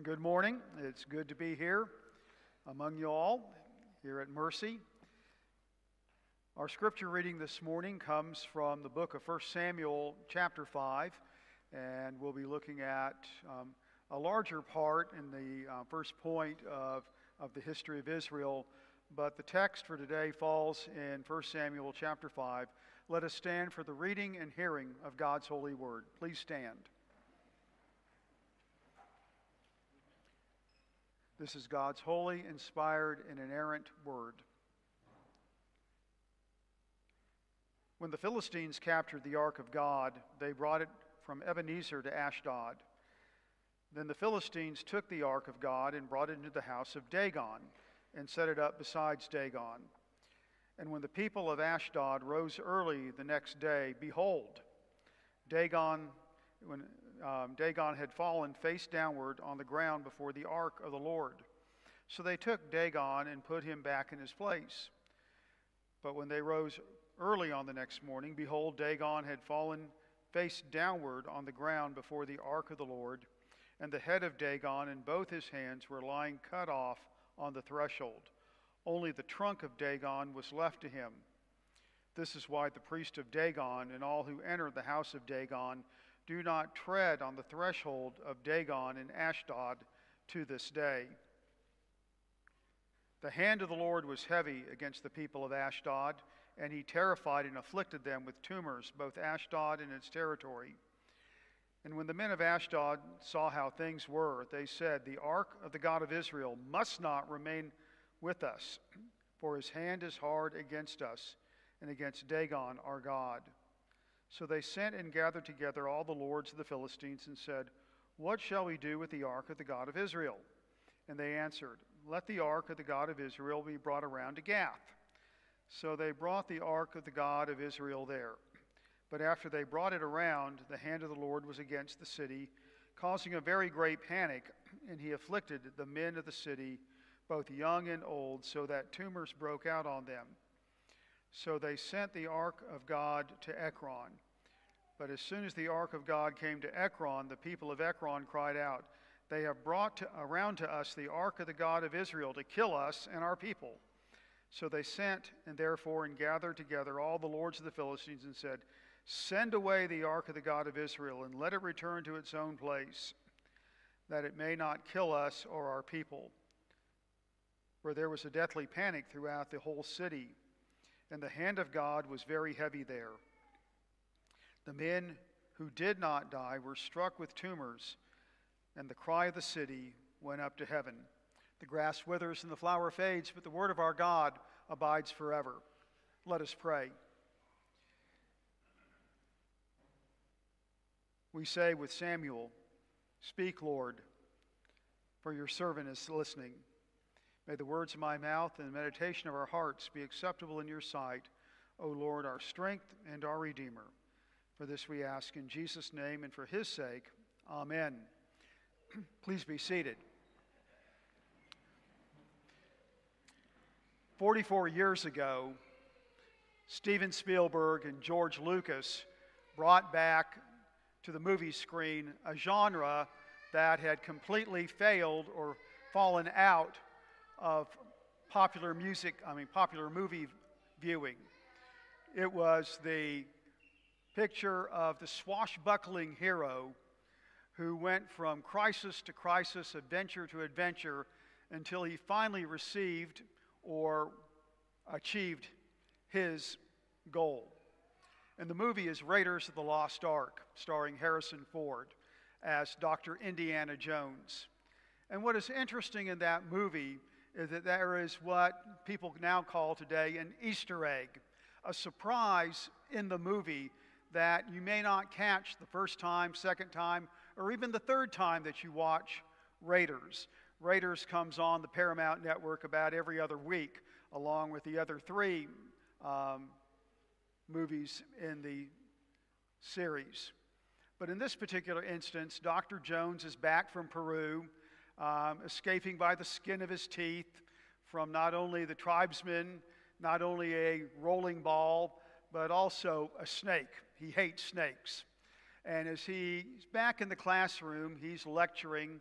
Good morning. It's good to be here among you all here at Mercy. Our scripture reading this morning comes from the book of 1 Samuel chapter 5, and we'll be looking at a larger part in the first point of the history of Israel, but the text for today falls in 1 Samuel chapter 5. Let us stand for the reading and hearing of God's holy word. Please stand. This is God's holy, inspired, and inerrant word. When the Philistines captured the ark of God, they brought it from Ebenezer to Ashdod. Then the Philistines took the ark of God and brought it into the house of Dagon and set it up besides Dagon. And when the people of Ashdod rose early the next day, behold, Dagon had fallen face downward on the ground before the ark of the Lord. So they took Dagon and put him back in his place. But when they rose early on the next morning, behold, Dagon had fallen face downward on the ground before the ark of the Lord, and the head of Dagon and both his hands were lying cut off on the threshold. Only the trunk of Dagon was left to him. This is why the priest of Dagon and all who enter the house of Dagon do not tread on the threshold of Dagon in Ashdod to this day. The hand of the Lord was heavy against the people of Ashdod, and he terrified and afflicted them with tumors, both Ashdod and its territory. And when the men of Ashdod saw how things were, they said, "The ark of the God of Israel must not remain with us, for his hand is hard against us and against Dagon our God." So they sent and gathered together all the lords of the Philistines and said, "What shall we do with the ark of the God of Israel?" And they answered, "Let the ark of the God of Israel be brought around to Gath." So they brought the ark of the God of Israel there. But after they brought it around, the hand of the Lord was against the city, causing a very great panic, and he afflicted the men of the city, both young and old, so that tumors broke out on them. So they sent the ark of God to Ekron. But as soon as the ark of God came to Ekron, the people of Ekron cried out, "They have brought around to us the ark of the God of Israel to kill us and our people." So they sent and therefore and gathered together all the lords of the Philistines and said, "Send away the ark of the God of Israel and let it return to its own place, that it may not kill us or our people." For there was a deathly panic throughout the whole city, and the hand of God was very heavy there. The men who did not die were struck with tumors, and the cry of the city went up to heaven. The grass withers and the flower fades, but the word of our God abides forever. Let us pray. We say with Samuel, "Speak, Lord, for your servant is listening." May the words of my mouth and the meditation of our hearts be acceptable in your sight, O Lord, our strength and our Redeemer. For this we ask in Jesus' name and for his sake. Amen. Please be seated. 44 years ago, Steven Spielberg and George Lucas brought back to the movie screen a genre that had completely failed or fallen out of popular movie viewing. It was the picture of the swashbuckling hero who went from crisis to crisis, adventure to adventure, until he finally received or achieved his goal. And the movie is Raiders of the Lost Ark, starring Harrison Ford as Dr. Indiana Jones. And what is interesting in that movie is that there is what people now call today an Easter egg, a surprise in the movie that you may not catch the first time, second time, or even the third time that you watch Raiders. Raiders comes on the Paramount Network about every other week, along with the other three movies in the series. But in this particular instance, Dr. Jones is back from Peru, escaping by the skin of his teeth from not only the tribesmen, not only a rolling ball, but also a snake. He hates snakes. And as he's back in the classroom, he's lecturing,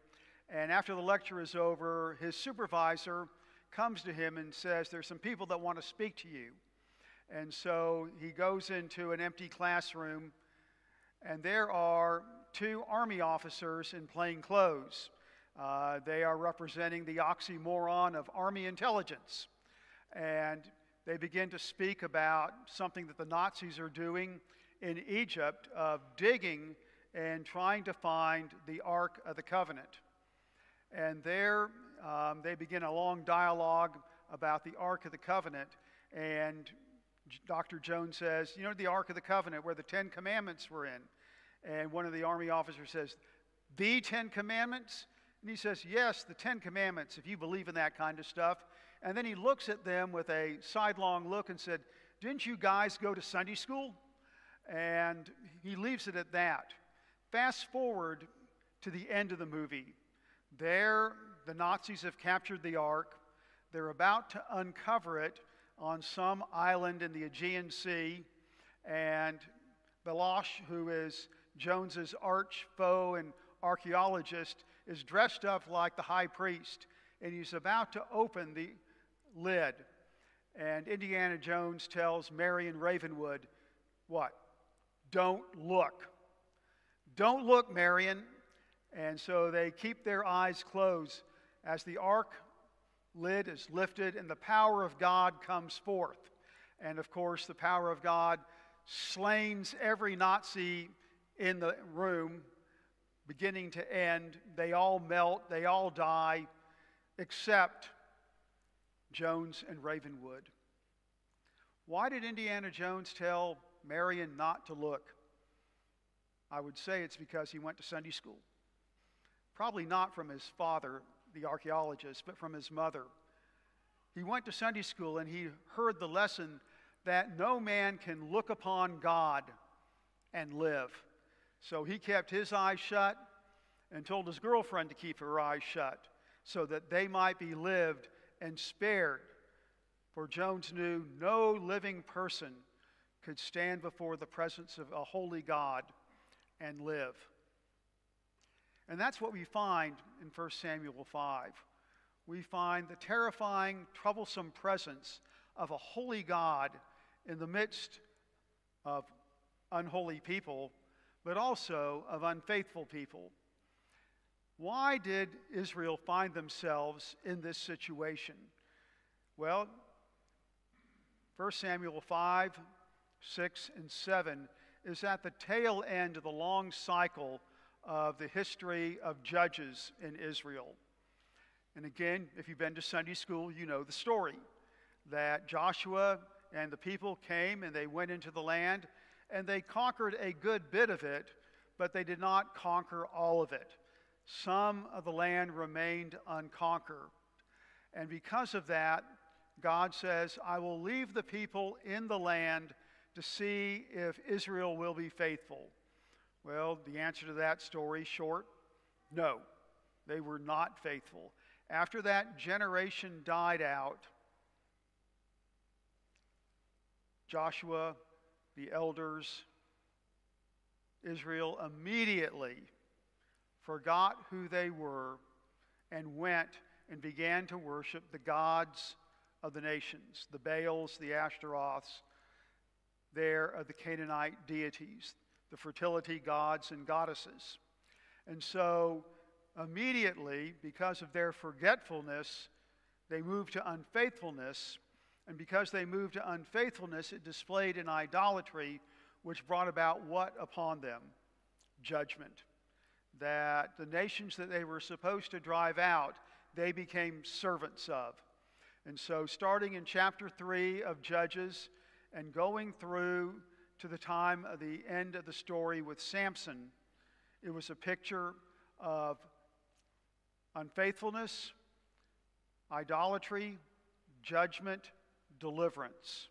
And after the lecture is over, his supervisor comes to him and says, there's some people that want to speak to you. And so he goes into an empty classroom, and there are two Army officers in plain clothes. They are representing the oxymoron of Army intelligence. And they begin to speak about something that the Nazis are doing in Egypt of digging and trying to find the Ark of the Covenant. And there they begin a long dialogue about the Ark of the Covenant. And Dr. Jones says, you know, the Ark of the Covenant where the Ten Commandments were in. And one of the Army officers says, the Ten Commandments? And he says, yes, the Ten Commandments, if you believe in that kind of stuff. And then he looks at them with a sidelong look and said, didn't you guys go to Sunday school? And he leaves it at that. Fast forward to the end of the movie. There, the Nazis have captured the Ark. They're about to uncover it on some island in the Aegean Sea. And Baloche, who is Jones's arch foe and archaeologist, is dressed up like the high priest. And he's about to open the lid. And Indiana Jones tells Marion Ravenwood, what? Don't look. Don't look, Marion. And so they keep their eyes closed as the Ark lid is lifted and the power of God comes forth. And of course, the power of God slains every Nazi in the room, beginning to end. They all melt, they all die, except Jones and Ravenwood. Why did Indiana Jones tell Marion not to look? I would say it's because he went to Sunday school. Probably not from his father, the archaeologist, but from his mother. He went to Sunday school and he heard the lesson that no man can look upon God and live. So he kept his eyes shut and told his girlfriend to keep her eyes shut so that they might be lived and spared. For Jones knew no living person could stand before the presence of a holy God and live. And that's what we find in 1 Samuel 5. We find the terrifying, troublesome presence of a holy God in the midst of unholy people, but also of unfaithful people. Why did Israel find themselves in this situation? Well, 1 Samuel 5, 6, and 7 is at the tail end of the long cycle of the history of judges in Israel. And again, if you've been to Sunday school, you know the story that Joshua and the people came and they went into the land and they conquered a good bit of it, but they did not conquer all of it. Some of the land remained unconquered. And because of that, God says, I will leave the people in the land to see if Israel will be faithful. Well, the answer to that story, short, no, they were not faithful. After that generation died out, Joshua, the elders, Israel immediately forgot who they were and went and began to worship the gods of the nations, the Baals, the Ashtaroths, there of the Canaanite deities, the fertility gods and goddesses. And so immediately, because of their forgetfulness, they moved to unfaithfulness. And because they moved to unfaithfulness, it displayed an idolatry which brought about what upon them? Judgment. That the nations that they were supposed to drive out, they became servants of. And so starting in chapter 3 of Judges and going through to the time of the end of the story with Samson, it was a picture of unfaithfulness, idolatry, judgment, deliverance.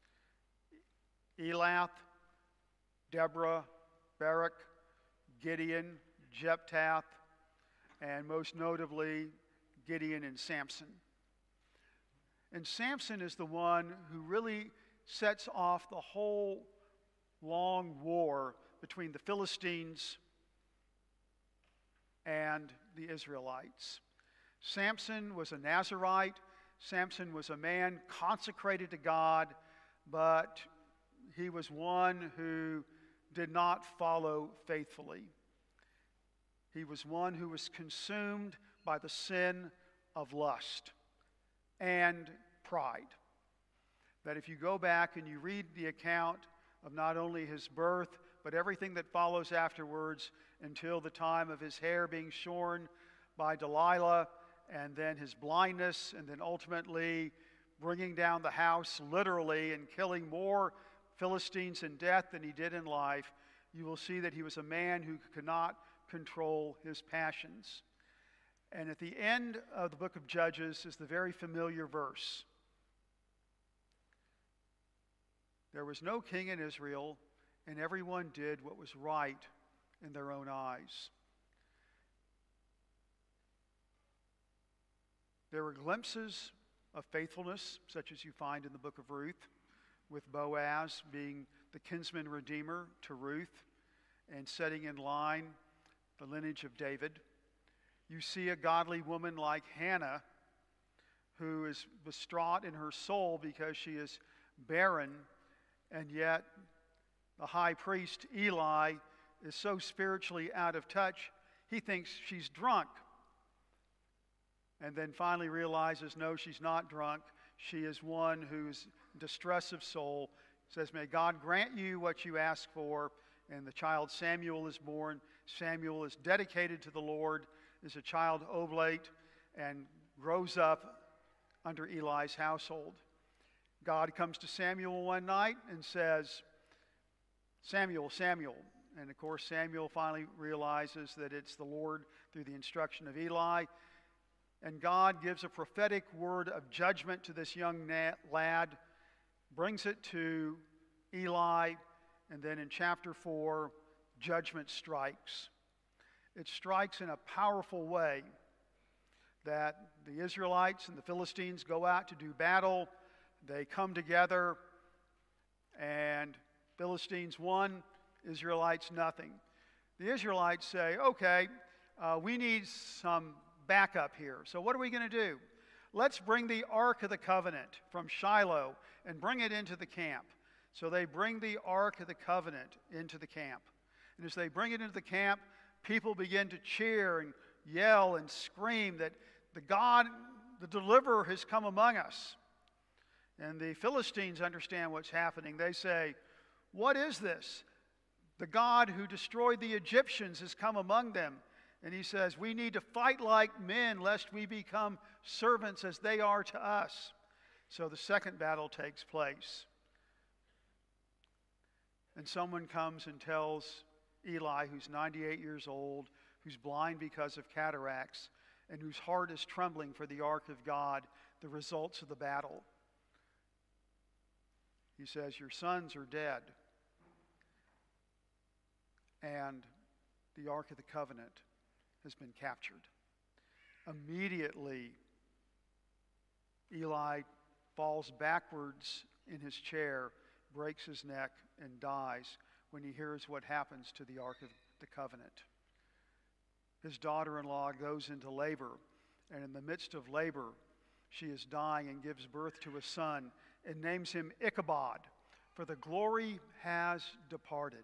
Elath, Deborah, Barak, Gideon, Jephthah, and most notably Gideon and Samson. And Samson is the one who really sets off the whole long war between the Philistines and the Israelites. Samson was a Nazirite. Samson was a man consecrated to God, but he was one who did not follow faithfully. He was one who was consumed by the sin of lust and pride. That if you go back and you read the account of not only his birth, but everything that follows afterwards until the time of his hair being shorn by Delilah, and then his blindness, and then ultimately bringing down the house literally and killing more Philistines in death than he did in life, you will see that he was a man who could not control his passions. And at the end of the book of Judges is the very familiar verse. There was no king in Israel, and everyone did what was right in their own eyes. There were glimpses of faithfulness, such as you find in the book of Ruth, with Boaz being the kinsman redeemer to Ruth and setting in line the lineage of David. You see a godly woman like Hannah, who is distraught in her soul because she is barren, and yet the high priest Eli is so spiritually out of touch, he thinks she's drunk. And then finally realizes, no, she's not drunk. She is one who's in distress of soul. Says, may God grant you what you ask for. And the child Samuel is born. Samuel is dedicated to the Lord, is a child oblate, and grows up under Eli's household. God comes to Samuel one night and says, Samuel, Samuel. And of course, Samuel finally realizes that it's the Lord through the instruction of Eli. And God gives a prophetic word of judgment to this young lad, brings it to Eli, and then in chapter 4, judgment strikes. It strikes in a powerful way that the Israelites and the Philistines go out to do battle. They come together, and Philistines won, Israelites nothing. The Israelites say, okay, we need some backup here. So what are we going to do? Let's bring the Ark of the Covenant from Shiloh and bring it into the camp. So they bring the Ark of the Covenant into the camp. And as they bring it into the camp, people begin to cheer and yell and scream that the God, the deliverer, has come among us. And the Philistines understand what's happening. They say, what is this? The God who destroyed the Egyptians has come among them. And he says, we need to fight like men lest we become servants as they are to us. So the second battle takes place. And someone comes and tells Eli, who's 98 years old, who's blind because of cataracts, and whose heart is trembling for the ark of God, the results of the battle. He says, your sons are dead. And the Ark of the Covenant has been captured. Immediately, Eli falls backwards in his chair, breaks his neck, and dies when he hears what happens to the Ark of the Covenant. His daughter-in-law goes into labor, and in the midst of labor, she is dying and gives birth to a son and names him Ichabod, for the glory has departed.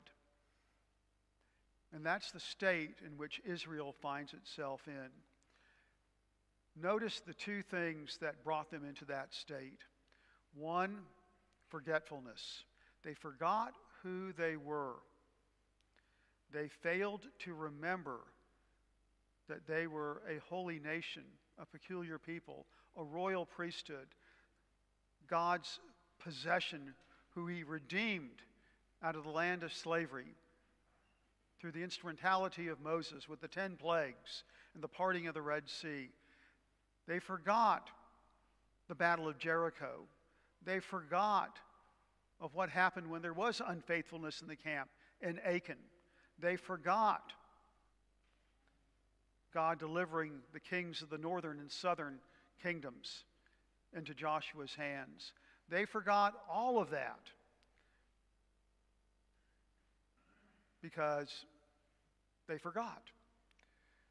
And that's the state in which Israel finds itself in. Notice the two things that brought them into that state. One, forgetfulness. They forgot who they were. They failed to remember that they were a holy nation, a peculiar people, a royal priesthood, God's possession, who he redeemed out of the land of slavery through the instrumentality of Moses with the 10 plagues and the parting of the Red Sea. They forgot the battle of Jericho. They forgot of what happened when there was unfaithfulness in the camp in Achan. They forgot God delivering the kings of the northern and southern kingdoms into Joshua's hands. They forgot all of that because they forgot.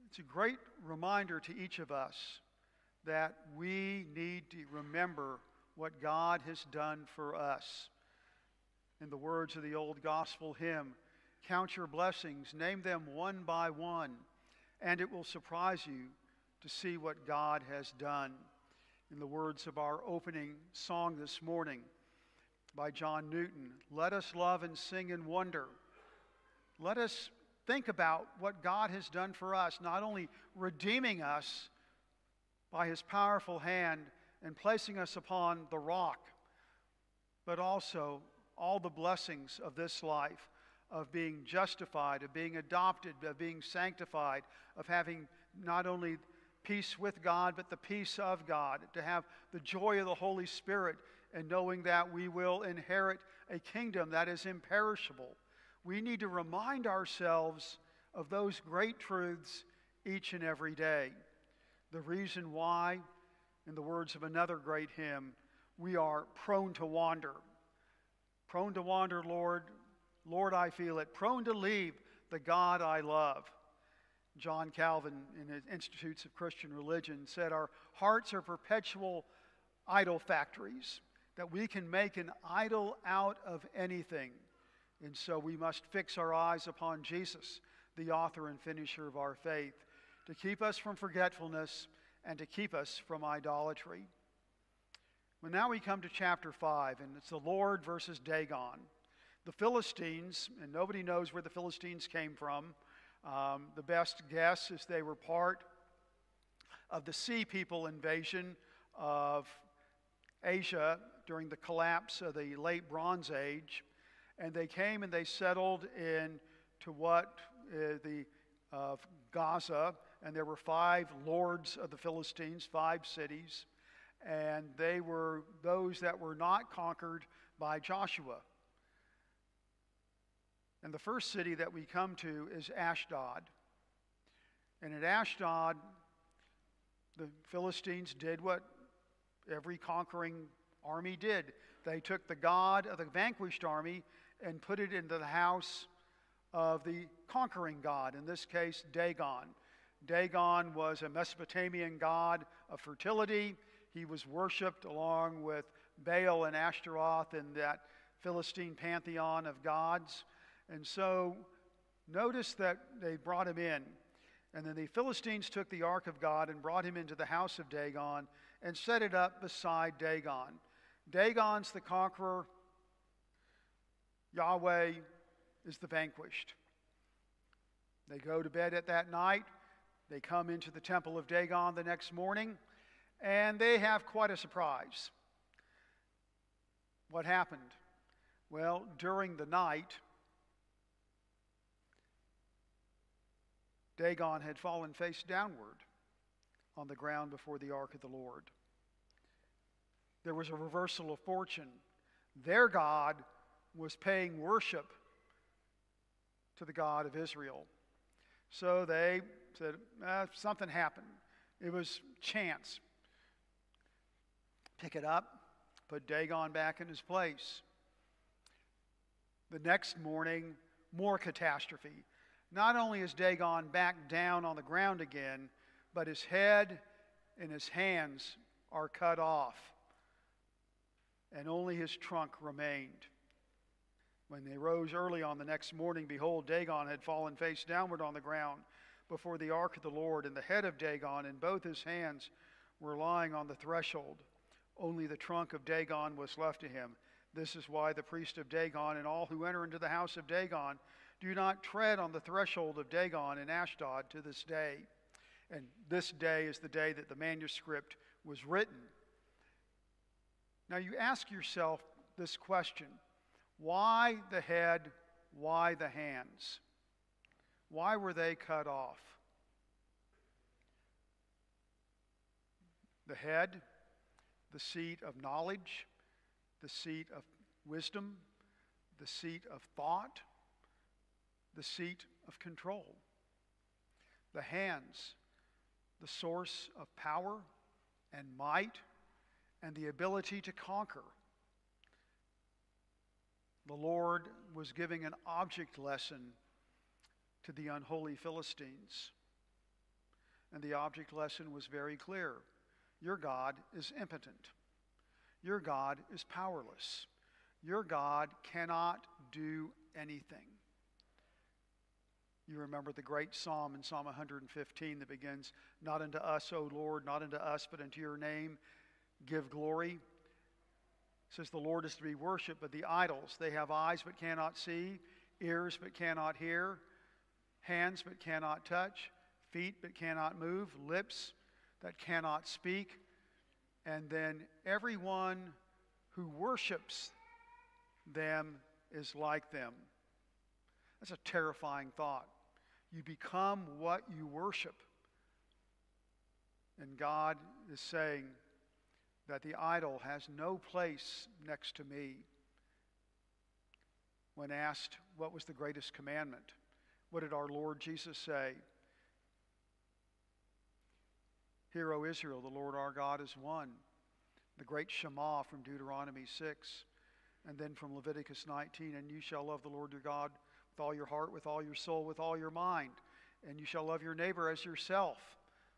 It's a great reminder to each of us that we need to remember what God has done for us. In the words of the old gospel hymn, count your blessings, name them one by one, and it will surprise you to see what God has done. In the words of our opening song this morning by John Newton, let us love and sing and wonder. Let us think about what God has done for us, not only redeeming us by his powerful hand and placing us upon the rock, but also all the blessings of this life, of being justified, of being adopted, of being sanctified, of having not only peace with God, but the peace of God, to have the joy of the Holy Spirit, and knowing that we will inherit a kingdom that is imperishable. We need to remind ourselves of those great truths each and every day. The reason why, in the words of another great hymn, we are prone to wander. Prone to wander, Lord, Lord, I feel it. Prone to leave the God I love. John Calvin, in his Institutes of Christian Religion, said our hearts are perpetual idol factories, that we can make an idol out of anything. And so we must fix our eyes upon Jesus, the author and finisher of our faith, to keep us from forgetfulness and to keep us from idolatry. Well, now we come to chapter 5, and it's the Lord versus Dagon. The Philistines, and nobody knows where the Philistines came from. The best guess is they were part of the Sea People invasion of Asia during the collapse of the late Bronze Age. And they came and they settled into what Gaza, and there were 5 lords of the Philistines, 5 cities, and they were those that were not conquered by Joshua. And the first city that we come to is Ashdod. And at Ashdod, the Philistines did what every conquering army did. They took the god of the vanquished army and put it into the house of the conquering god, in this case, Dagon. Dagon was a Mesopotamian god of fertility. He was worshipped along with Baal and Ashtaroth in that Philistine pantheon of gods. And so notice that they brought him in. And then the Philistines took the ark of God and brought him into the house of Dagon and set it up beside Dagon. Dagon's the conqueror. Yahweh is the vanquished. They go to bed at that night. They come into the temple of Dagon the next morning, and they have quite a surprise. What happened? Well, during the night, Dagon had fallen face downward on the ground before the ark of the Lord. There was a reversal of fortune. Their God was paying worship to the God of Israel. So they said, something happened. It was chance. Pick it up, put Dagon back in his place. The next morning, more catastrophe. Not only is Dagon back down on the ground again, but his head and his hands are cut off, and only his trunk remained. When they rose early on the next morning, behold, Dagon had fallen face downward on the ground before the ark of the Lord, and the head of Dagon and both his hands were lying on the threshold. Only the trunk of Dagon was left to him. This is why the priest of Dagon and all who enter into the house of Dagon do not tread on the threshold of Dagon in Ashdod to this day. And this day is the day that the manuscript was written. Now you ask yourself this question: why the head, why the hands? Why were they cut off? The head, the seat of knowledge, the seat of wisdom, the seat of thought, the seat of control. The hands, the source of power and might and the ability to conquer. The Lord was giving an object lesson to the unholy Philistines. And the object lesson was very clear. Your God is impotent. Your God is powerless. Your God cannot do anything. You remember the great psalm in Psalm 115 that begins, "Not unto us, O Lord, not unto us, but unto your name give glory." It says the Lord is to be worshipped, but the idols, they have eyes but cannot see, ears but cannot hear, hands but cannot touch, feet but cannot move, lips that cannot speak. And then everyone who worships them is like them. That's a terrifying thought. You become what you worship. And God is saying that the idol has no place next to me. When asked what was the greatest commandment, what did our Lord Jesus say? "Hear, O Israel, the Lord our God is one." The great Shema from Deuteronomy 6. And then from Leviticus 19, "And you shall love the Lord your God with all your heart, with all your soul, with all your mind. And you shall love your neighbor as yourself."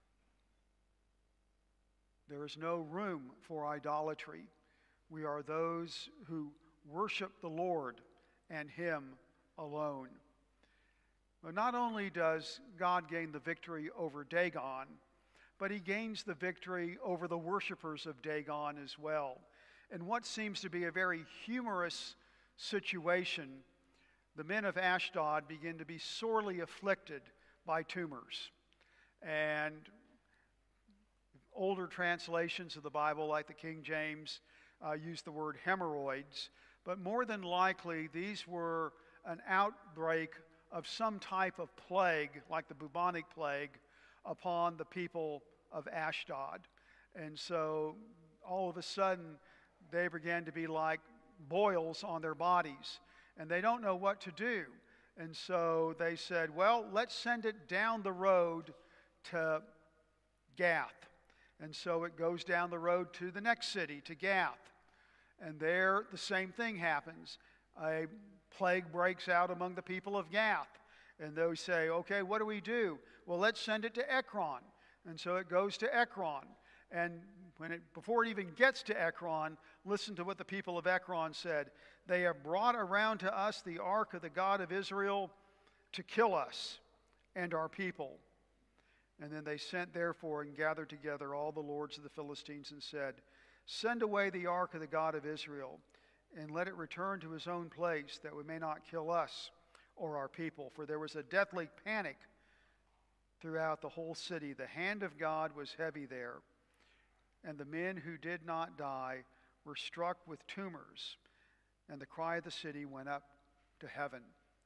There is no room for idolatry. We are those who worship the Lord and Him alone. But not only does God gain the victory over Dagon, but He gains the victory over the worshipers of Dagon as well. In what seems to be a very humorous situation, the men of Ashdod begin to be sorely afflicted by tumors. And older translations of the Bible, like the King James, use the word hemorrhoids. But more than likely, these were an outbreak of some type of plague, like the bubonic plague, upon the people of Ashdod. And so all of a sudden, they began to be like boils on their bodies. And they don't know what to do. And so they said, well, let's send it down the road to Gath. And so it goes down the road to the next city, to Gath. And there the same thing happens. A plague breaks out among the people of Gath. And they say, okay, what do we do? Well, let's send it to Ekron. And so it goes to Ekron. And before it even gets to Ekron, listen to what the people of Ekron said. "They have brought around to us the ark of the God of Israel to kill us and our people." And then they sent therefore and gathered together all the lords of the Philistines and said, "Send away the ark of the God of Israel, and let it return to his own place, that we may not kill us or our people." For there was a deathly panic throughout the whole city. The hand of God was heavy there. And the men who did not die were struck with tumors, and the cry of the city went up to heaven.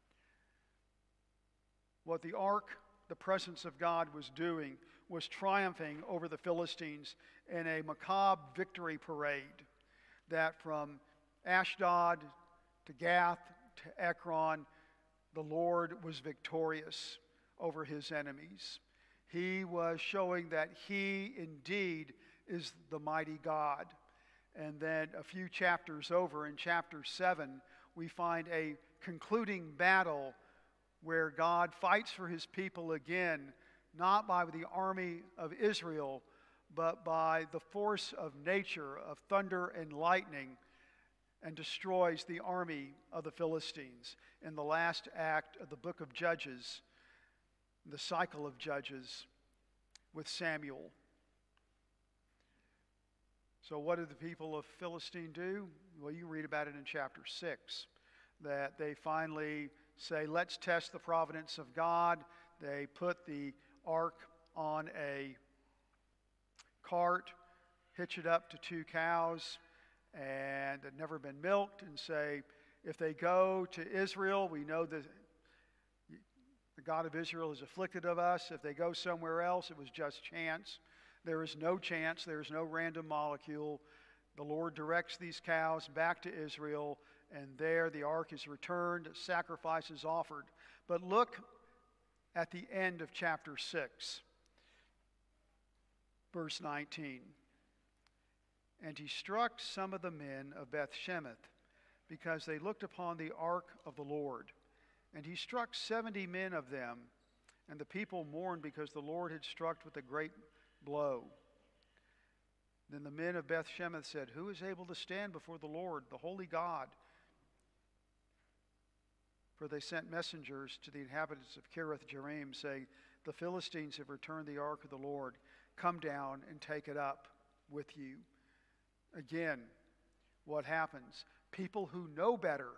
What the ark, the presence of God, was doing was triumphing over the Philistines in a macabre victory parade, that from Ashdod to Gath to Ekron, the Lord was victorious over his enemies. He was showing that he indeed is the mighty God. And then a few chapters over, in chapter 7, we find a concluding battle where God fights for his people again, not by the army of Israel, but by the force of nature, of thunder and lightning, and destroys the army of the Philistines in the last act of the book of Judges, the cycle of Judges with Samuel. So what did the people of Philistine do? Well, you read about it in chapter 6, that they finally say, let's test the providence of God. They put the ark on a cart, hitch it up to 2 cows, and had never been milked, and say, if they go to Israel, we know that the God of Israel is afflicted of us. If they go somewhere else, it was just chance. There is no chance. There is no random molecule. The Lord directs these cows back to Israel, and there the ark is returned, sacrifices offered. But look at the end of chapter 6, verse 19. "And he struck some of the men of Beth-Shemesh, because they looked upon the ark of the Lord. And he struck 70 men of them, And the people mourned because the Lord had struck with a great blow. Then the men of Beth Shemesh said, "Who is able to stand before the Lord, the holy God?" For they sent messengers to the inhabitants of Kiriath Jearim, saying, "The Philistines have returned the ark of the Lord. Come down and take it up with you." Again, what happens? People who know better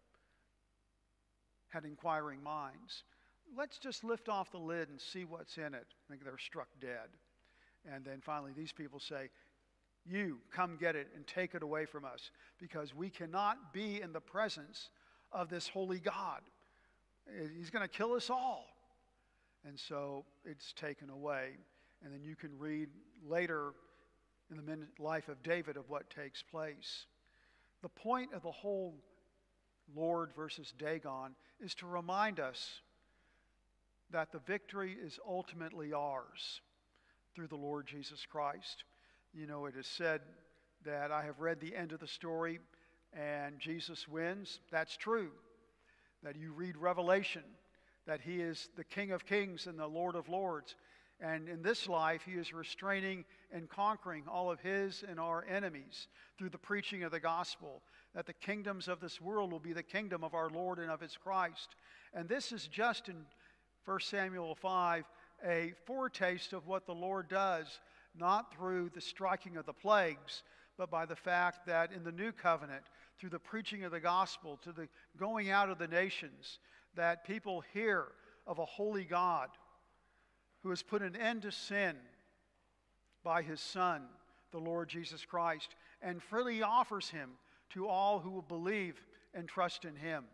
had inquiring minds. Let's just lift off the lid and see what's in it. I think they're struck dead. And then finally these people say, "You come get it and take it away from us, because we cannot be in the presence of this holy God. He's going to kill us all." And so it's taken away. And then you can read later in the life of David of what takes place. The point of the whole Lord versus Dagon is to remind us that the victory is ultimately ours through the Lord Jesus Christ. You know, it is said that I have read the end of the story and Jesus wins. That's true. That you read Revelation, that he is the King of Kings and the Lord of Lords. And in this life, he is restraining and conquering all of his and our enemies through the preaching of the gospel, that the kingdoms of this world will be the kingdom of our Lord and of his Christ. And this is just in 1 Samuel 5, a foretaste of what the Lord does, not through the striking of the plagues, but by the fact that in the new covenant, through the preaching of the gospel, to the going out of the nations, that people hear of a holy God who has put an end to sin by his Son, the Lord Jesus Christ, and freely offers him to all who will believe and trust in him.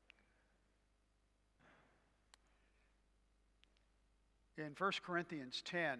In 1 Corinthians 10,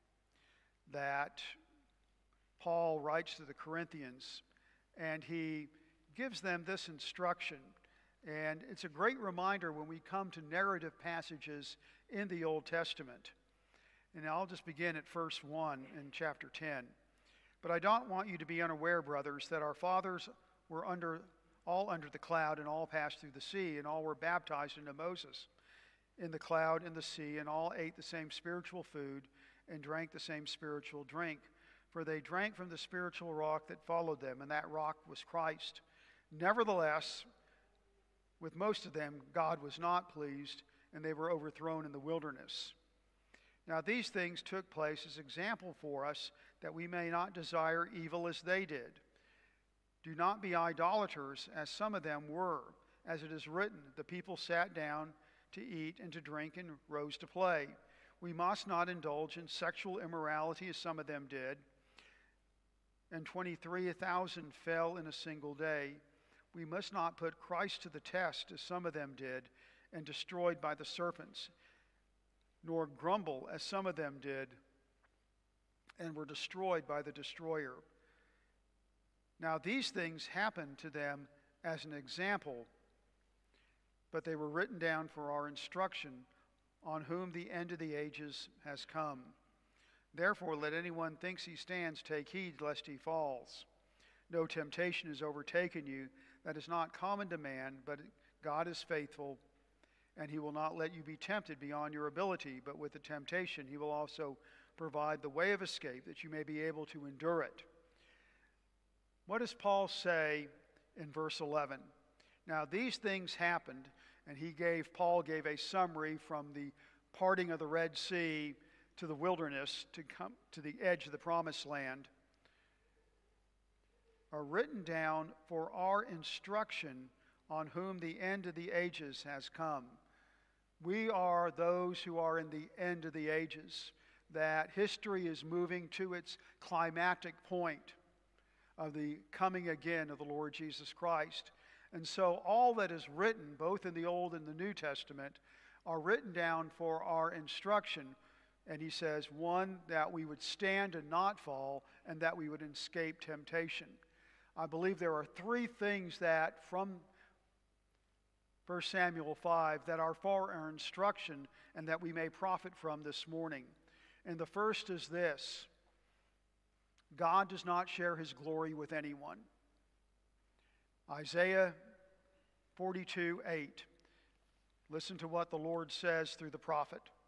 that Paul writes to the Corinthians, and he gives them this instruction. And it's a great reminder when we come to narrative passages in the Old Testament. And I'll just begin at verse 1 in chapter 10. "But I don't want you to be unaware, brothers, that our fathers were all under the cloud, and all passed through the sea, and all were baptized into Moses in the cloud and the sea, and all ate the same spiritual food and drank the same spiritual drink. For they drank from the spiritual rock that followed them, and that rock was Christ. Nevertheless, with most of them, God was not pleased, and they were overthrown in the wilderness. Now these things took place as example for us, that we may not desire evil as they did. Do not be idolaters, as some of them were. As it is written, the people sat down to eat and to drink and rose to play. We must not indulge in sexual immorality, as some of them did. And 23,000 fell in a single day. We must not put Christ to the test, as some of them did, and destroyed by the serpents, nor grumble, as some of them did, and were destroyed by the destroyer. Now these things happened to them as an example, but they were written down for our instruction, on whom the end of the ages has come. Therefore, let anyone thinks he stands take heed lest he falls. No temptation has overtaken you that is not common to man, but God is faithful, and he will not let you be tempted beyond your ability, but with the temptation he will also provide the way of escape, that you may be able to endure it." What does Paul say in verse 11? Now these things happened, and Paul gave a summary from the parting of the Red Sea to the wilderness to come to the edge of the promised land, are written down for our instruction, on whom the end of the ages has come. We are those who are in the end of the ages, that history is moving to its climactic point of the coming again of the Lord Jesus Christ. And so all that is written, both in the Old and the New Testament, are written down for our instruction. And he says, one, that we would stand and not fall, and that we would escape temptation. I believe there are three things that from 1 Samuel 5 that are for our instruction and that we may profit from this morning. And the first is this: God does not share his glory with anyone. Isaiah 42:8. Listen to what the Lord says through the prophet.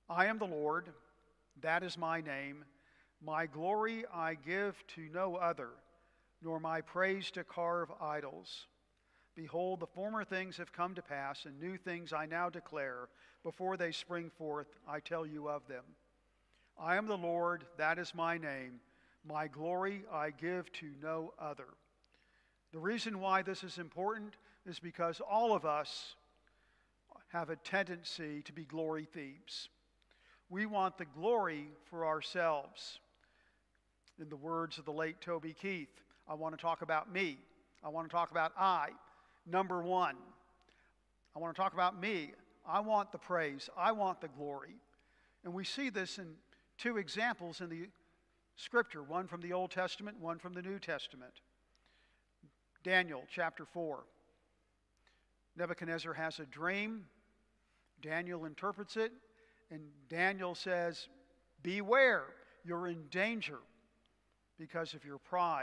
I am the Lord, that is my name. My glory I give to no other, nor my praise to carve idols. Behold, the former things have come to pass, and new things I now declare. Before they spring forth, I tell you of them. I am the Lord, that is my name. My glory I give to no other. The reason why this is important is because all of us have a tendency to be glory thieves. We want the glory for ourselves. In the words of the late Toby Keith, I want to talk about me. I want to talk about number one. I want to talk about me. I want the praise. I want the glory. And we see this in two examples in the Scripture, one from the Old Testament, one from the New Testament. Daniel chapter 4. Nebuchadnezzar has a dream. Daniel interprets it, and Daniel says, beware, you're in danger because of your pride.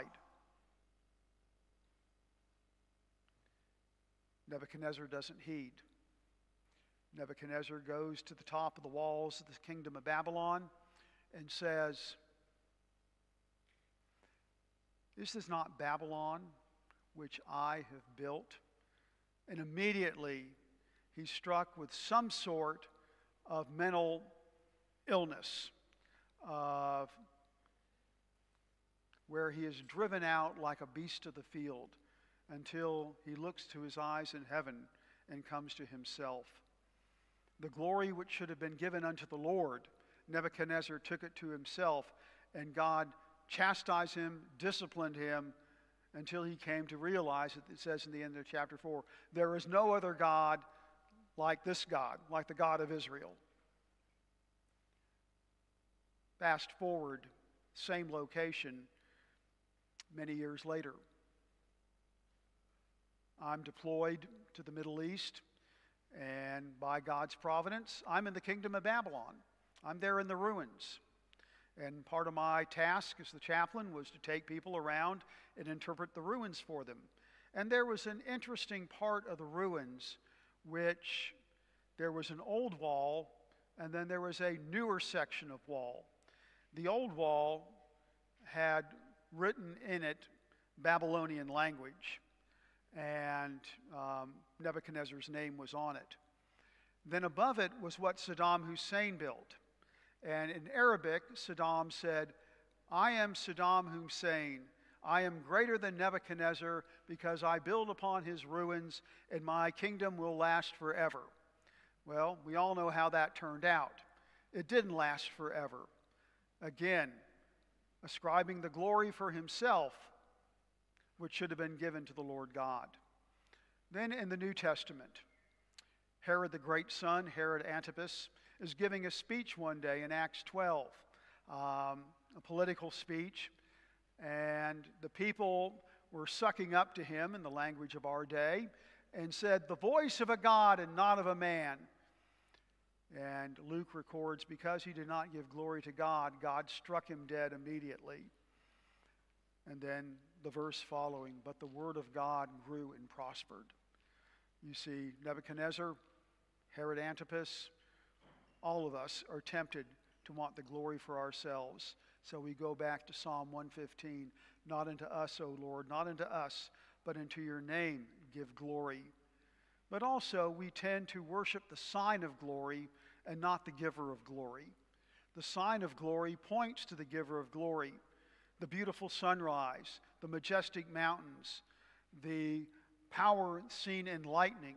Nebuchadnezzar doesn't heed. Nebuchadnezzar goes to the top of the walls of the kingdom of Babylon and says, "This is not Babylon, which I have built." And immediately he's struck with some sort of mental illness, where he is driven out like a beast of the field until he looks to his eyes in heaven and comes to himself. The glory which should have been given unto the Lord, Nebuchadnezzar took it to himself, and God chastised him, disciplined him, until he came to realize it. It says in the end of chapter 4, there is no other God like this God, like the God of Israel. Fast forward, same location, many years later. I'm deployed to the Middle East, and by God's providence, I'm in the kingdom of Babylon. I'm there in the ruins. And part of my task as the chaplain was to take people around and interpret the ruins for them. And there was an interesting part of the ruins, which there was an old wall, and then there was a newer section of wall. The old wall had written in it Babylonian language, and Nebuchadnezzar's name was on it. Then above it was what Saddam Hussein built. And in Arabic, Saddam said, I am Saddam Hussein. I am greater than Nebuchadnezzar because I build upon his ruins, and my kingdom will last forever. Well, we all know how that turned out. It didn't last forever. Again, ascribing the glory for himself, which should have been given to the Lord God. Then in the New Testament, Herod the great son, Herod Antipas, is giving a speech one day in Acts 12, a political speech, and the people were sucking up to him in the language of our day and said, the voice of a God and not of a man. And Luke records, because he did not give glory to God, God struck him dead immediately. And then the verse following, but the word of God grew and prospered. You see, Nebuchadnezzar, Herod Antipas, all of us are tempted to want the glory for ourselves. So we go back to Psalm 115. Not unto us, O Lord, not unto us, but unto your name give glory. But also we tend to worship the sign of glory and not the giver of glory. The sign of glory points to the giver of glory. The beautiful sunrise, the majestic mountains, the power seen in lightning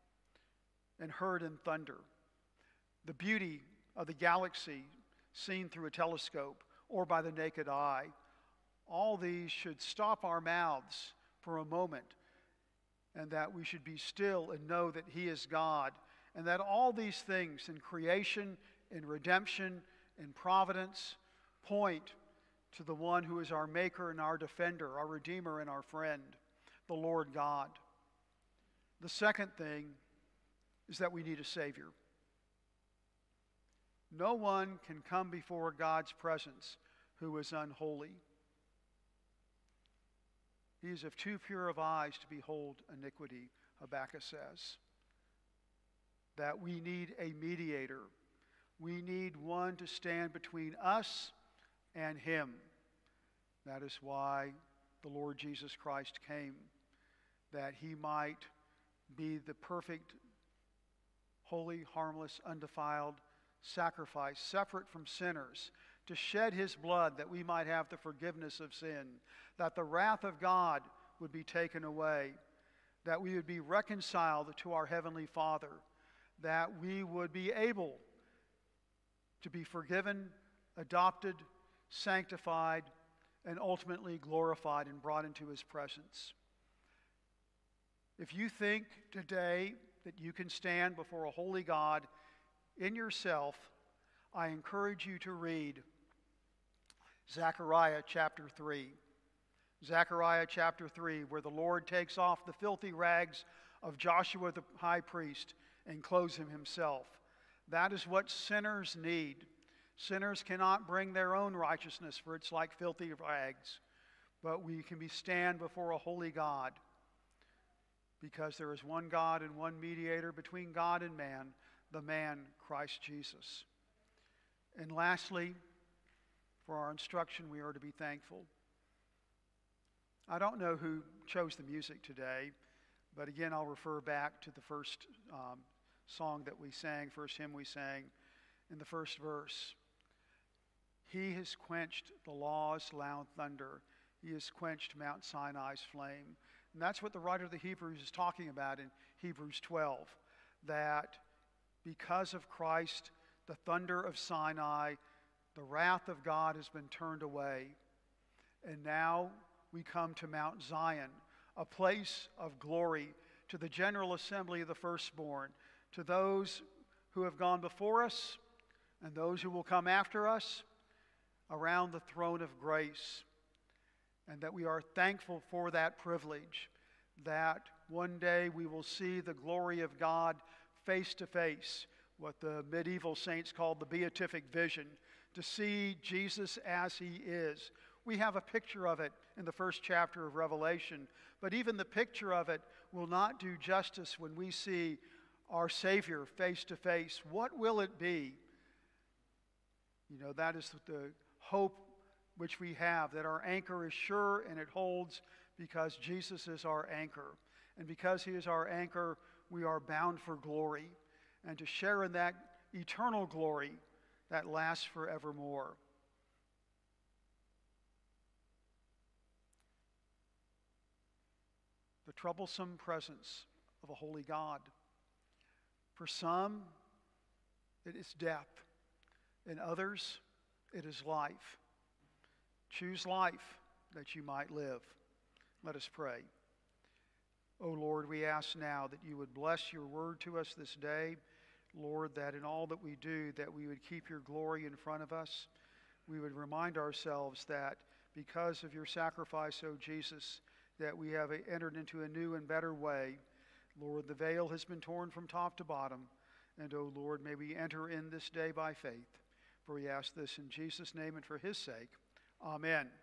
and heard in thunder. The beauty of the galaxy seen through a telescope or by the naked eye. All these should stop our mouths for a moment, and that we should be still and know that He is God, and that all these things in creation, in redemption, in providence, point to the one who is our Maker and our Defender, our Redeemer and our friend, the Lord God. The second thing is that we need a Savior. No one can come before God's presence who is unholy. He is of too pure of eyes to behold iniquity, Habakkuk says. That we need a mediator. We need one to stand between us and him. That is why the Lord Jesus Christ came, that he might be the perfect, holy, harmless, undefiled sacrifice, separate from sinners, to shed his blood that we might have the forgiveness of sin, that the wrath of God would be taken away, that we would be reconciled to our Heavenly Father, that we would be able to be forgiven, adopted, sanctified, and ultimately glorified and brought into his presence. If you think today that you can stand before a holy God in yourself, I encourage you to read Zechariah chapter 3. Zechariah chapter 3, where the Lord takes off the filthy rags of Joshua the high priest and clothes him himself. That is what sinners need. Sinners cannot bring their own righteousness, for it's like filthy rags. But we can stand before a holy God, because there is one God and one mediator between God and man, the man Christ Jesus. And lastly, for our instruction, we are to be thankful. I don't know who chose the music today, but again, I'll refer back to the first song that we sang, first hymn we sang, in the first verse. He has quenched the law's loud thunder. He has quenched Mount Sinai's flame. And that's what the writer of the Hebrews is talking about in Hebrews 12, that because of Christ, the thunder of Sinai, the wrath of God has been turned away. And now we come to Mount Zion, a place of glory, to the general assembly of the firstborn, to those who have gone before us and those who will come after us, around the throne of grace. And that we are thankful for that privilege, that one day we will see the glory of God face to face, what the medieval saints called the beatific vision, to see Jesus as he is. We have a picture of it in the first chapter of Revelation, but even the picture of it will not do justice when we see our Savior face to face. What will it be? You know, that is the hope which we have, that our anchor is sure and it holds because Jesus is our anchor. And because he is our anchor, we are bound for glory and to share in that eternal glory that lasts forevermore. The troublesome presence of a holy God. For some, it is death. In others, it is life. Choose life that you might live. Let us pray. O Lord, we ask now that you would bless your word to us this day. Lord, that in all that we do, that we would keep your glory in front of us. We would remind ourselves that because of your sacrifice, O Jesus, that we have entered into a new and better way. Lord, the veil has been torn from top to bottom. And, O Lord, may we enter in this day by faith. For we ask this in Jesus' name and for his sake. Amen.